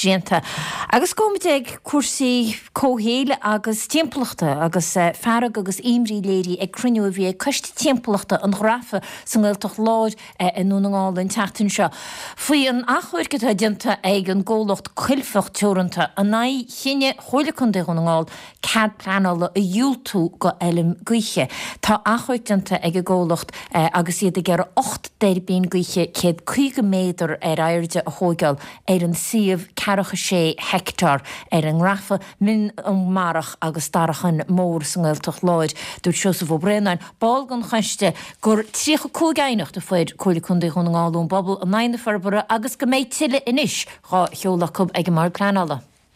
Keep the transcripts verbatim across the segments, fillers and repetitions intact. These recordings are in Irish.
Sienta. Agus gomit ag cuasaí cóhéile agus timpplachta agus uh, farag agus imrí léirí ag cruniú bhí coiste timpplachta an ghrafa san ghilteach láid uh, in núnaáil an teachtain seo. Faoi an achhuirgad dinta ag an ggólacht chilfecht teoranta a naid chinne choile chun de núnaáil cad planala a dúltú go elim gaiche. Tá achhuirg dinta ag a ggólacht uh, agus iad ag ar ocht derbín gaiche céad chuige méadar ar airde a hógal ar an siomh cearacha sé hectar ar an rafa min an marach agus darachan mór san ghilteach láid dúirt Siosaf Ó Brennan ball gan chaiste gur trícha cógainach de foiid chuirla chun de núnaáilún bobbal a naine farbara agus go méid tiile inis chá cheolacub ag mar planala.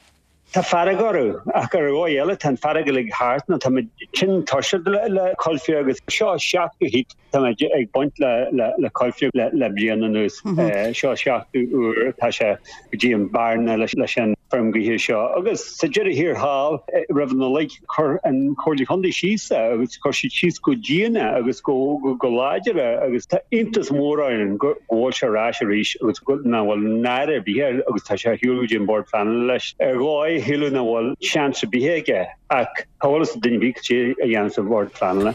Tá faragorú ach ar óile tan faragalig hart na tá chin toisiir le colfiú agus seo seaachú hit tá ag buint le le colfiú le le bliana nús seo seaachú úr tá sé go dtí an barna leis sin firmgaí seo agus sa deireadh hir hall raibh na le chur an chuirla chundaí síosa agus chuir si síos go díana agus go go láideire agus tá intas mór an ggóil se ráis a ríis agus go na bhfuil náire bhíar agus tá sé hiúlú dín bord fan leis ar gáid hiú na bhfuil seansa bíhéige ach tálas duine bhí tí a dhéanamh an bord fanla.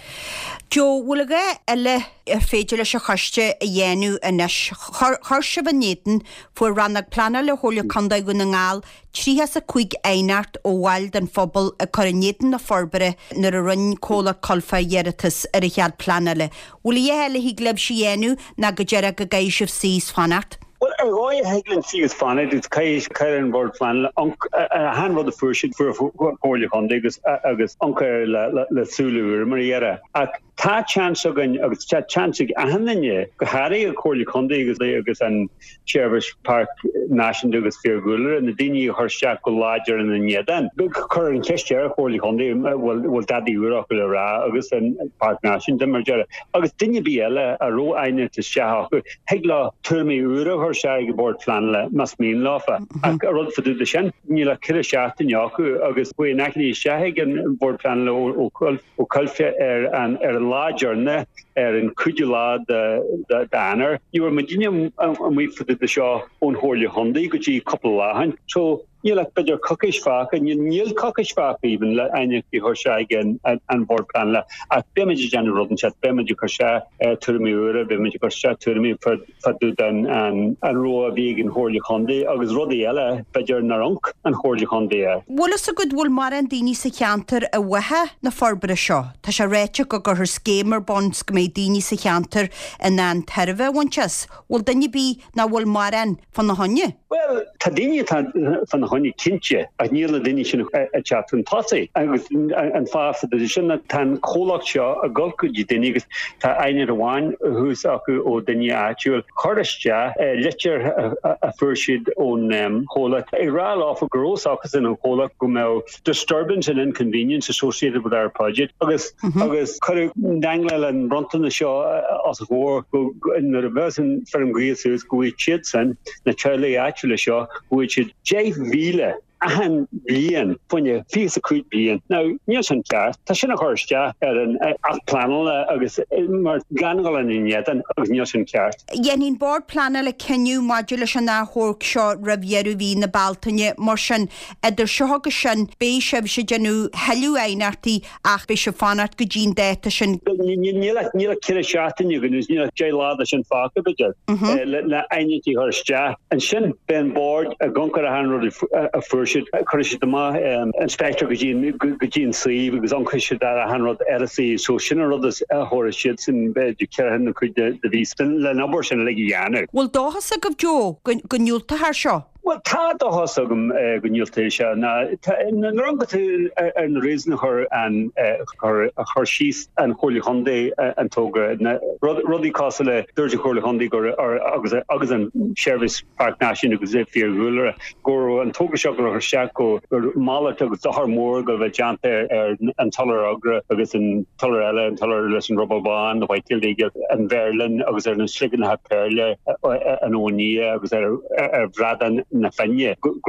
Jo bhfuilge eile ar féidir leis a chaiste a dhéanú inis chuir se bhanéan fuair rannag plana le hóla condaid go na ngáil tríhas a chuig éineart ó bhhail den phobal a chorinnéan na forbere nar a run cóla colfa dhéiritas ar a chead plana le. Bhfuil é heile hí gleb si dhéanú na go dearag a gaisih síos fanart? Well, er gooi heglen sigus fan it. It's kaish kairen board fan. Unk a hand rod the first for Corley Hondigus agus unker la la Sulu Mariera. A ta chance again agus chat chance a handenye. Harry a Corley Hondigus agus an Chervish Park National Dugus Fear Guller and the Dini Hershak larger and then yeah then. Big current Chester Corley Hondi will will daddy Uracle ra agus and Park National Demerjera. Agus Dini Biela a ro eine to Shah Hegla Turmi Ura Shag board flanle must mean lafa. A rod for the shen, Nila Killa Shaft in Yaku, August Way Nakni Shahig and board flanle or Kulfia air and air larger ne air in Kujula the banner. You were Medinium and we for the Shaw on Holy Hondi, Guji couple lahan. So you like better cookish fuck and you kneel cookish fuck even let any again and board plan la at Bemage general and chat Bemage Kasha to me Bemage Kasha to me for for dan and and row vegan Holy Hondi agus Rodiella better narunk and Holy Hondi. Well is a good wool maran dini sa chanter a weha na forbere shaw. Ta sha recha go her skamer bonds me dini sa chanter and then terve one chess. Well then you be na wool maran van the honye. Well tadini van honey kinche a níl duine sin a chatún tasi agus an fá for the sin tan cholach seo a golcu duine agus tá aine aháin hús acu ó duine actual choiriste letir a fuirsid ón chola i rá lá a gros agus in an chola go mé disturbance and inconvenience associated with our project agus agus chuir dangleil an brontan seo as bhór go in the reverse and from Greece go chiid san na Charlie actually seo which is J V ahan blian funne fies a kuit blian. Now niels an klar, ta sin a horste er an planel agus mar gangal an in yet an agus niels an klar. Yenin board planel a kennu modulus an a hork shot revieru vi na baltanje marsin eder shohagashin be sheb shijanu helu einarti ach be shafanart gujin data shin. Nila nila kira shatin you gunus nila jay lada shin faka budget. La einiti horste and shin ben board a gunkar a hand a first Curishitama inspector Gujin Gujin see because on Kushida Hanrod L C so Shinner others horrorshits in bed you care and could the beastin la abortion legiana. Well dohas of Joe Gunul to her show. Well, tá do hosagum guniltéisha na na rangatu an reason her and her her she's and Holy Honda and Toga na Roddy Castle Dirty Holy Honda or agus agus an Service Park National agus fear ruler go and Toga shop her shako or Mala to the har more go jante and toler agra agus in tolerella and toler listen rubble bond the white tail eagle and Verlin agus an sligan ha perle an onia agus a bradan na fanye grow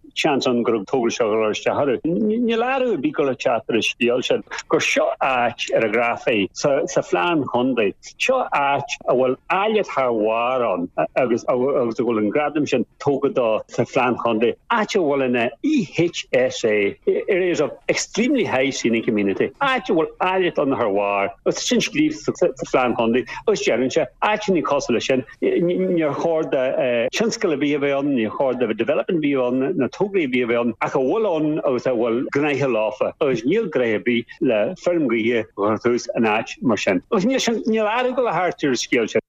chance an gur tógra seiste har. Ní leú bí go le chatar is stíal se gur seo áit ar a grafé sa phlean chundé. Seo áit a bhfuil ailiad thar an agus agus bhfuil an gradam sin tógadá sa phlean chundé. Áit bhfuil in E H S A. It is of extremely high senior community. Áit bhfuil ailiad an thar agus sin scríb sa phlean chundé. Agus jeann se áit ní cosla sin níor chóir Chanscal bí bhean ní chóir de development bí an na tógraí bí bhean ach a bhfuil an agus a bhfuil gnéithe láfa agus níl gréithe bí le firmgaíthe chuthús an áit mar sin. Agus níl airú go le háirtear scéil sin.